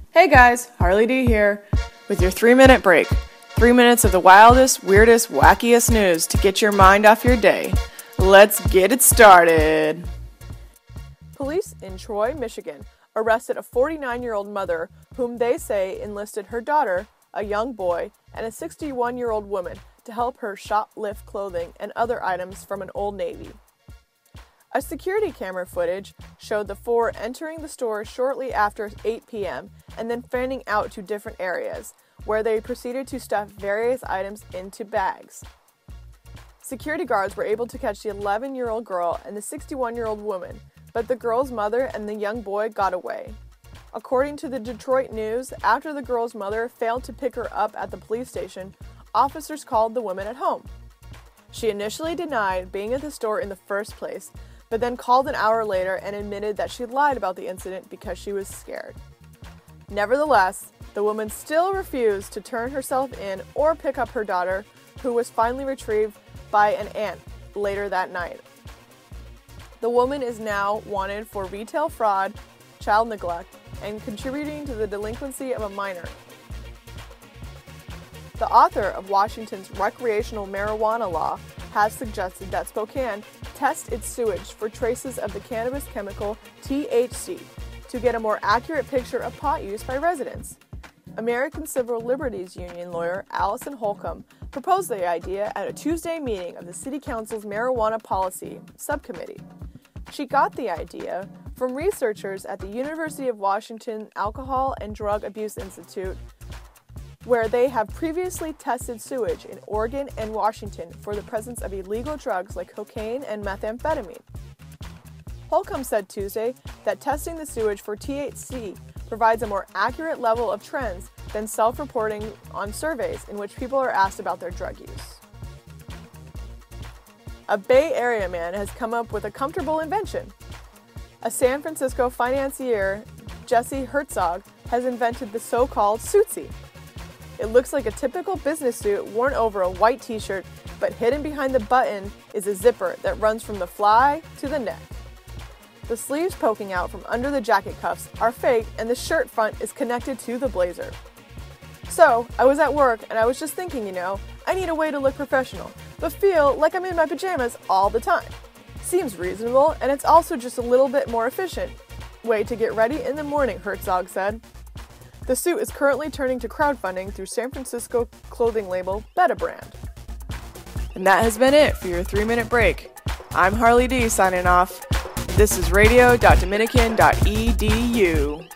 Hey guys, Harley D here with your 3-minute break. 3 minutes of the wildest, weirdest, wackiest news to get your mind off your day. Let's get it started. Police in Troy, Michigan arrested a 49-year-old mother whom they say enlisted her daughter, a young boy, and a 61-year-old woman to help her shoplift clothing and other items from an Old Navy. A security camera footage showed the four entering the store shortly after 8 p.m. and then fanning out to different areas, where they proceeded to stuff various items into bags. Security guards were able to catch the 11-year-old girl and the 61-year-old woman, but the girl's mother and the young boy got away. According to the Detroit News, after the girl's mother failed to pick her up at the police station, officers called the woman at home. She initially denied being at the store in the first place, but then called an hour later and admitted that she lied about the incident because she was scared. Nevertheless, the woman still refused to turn herself in or pick up her daughter, who was finally retrieved by an aunt later that night. The woman is now wanted for retail fraud, child neglect, and contributing to the delinquency of a minor. The author of Washington's recreational marijuana law has suggested that Spokane test its sewage for traces of the cannabis chemical THC to get a more accurate picture of pot use by residents. American Civil Liberties Union lawyer Allison Holcomb proposed the idea at a Tuesday meeting of the City Council's Marijuana Policy Subcommittee. She got the idea from researchers at the University of Washington Alcohol and Drug Abuse Institute, where they have previously tested sewage in Oregon and Washington for the presence of illegal drugs like cocaine and methamphetamine. Holcomb said Tuesday that testing the sewage for THC provides a more accurate level of trends than self-reporting on surveys in which people are asked about their drug use. A Bay Area man has come up with a comfortable invention. A San Francisco financier, Jesse Herzog, has invented the so-called Suitsie. It looks like a typical business suit worn over a white t-shirt, but hidden behind the button is a zipper that runs from the fly to the neck. The sleeves poking out from under the jacket cuffs are fake, and the shirt front is connected to the blazer. So, I was at work and I was just thinking, I need a way to look professional, but feel like I'm in my pajamas all the time. Seems reasonable, and it's also just a little bit more efficient way to get ready in the morning, Herzog said. The suit is currently turning to crowdfunding through San Francisco clothing label Betabrand. And that has been it for your 3-minute break. I'm Harley D signing off. This is radio.dominican.edu.